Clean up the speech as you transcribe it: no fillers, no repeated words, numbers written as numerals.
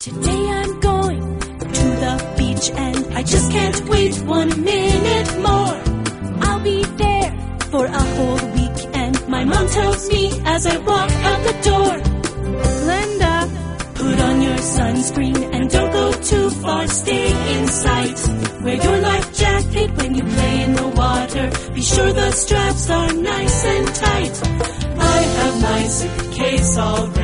Today I'm going to the beach and I just can't wait 1 minute more. I'll be there for a whole week and my mom tells me as I walk out the door, Glenda, put on your sunscreen and don't go too far, stay in sight. Wear your life jacket when you play in the water. Be sure the straps are nice and tight. I have my suitcase all ready.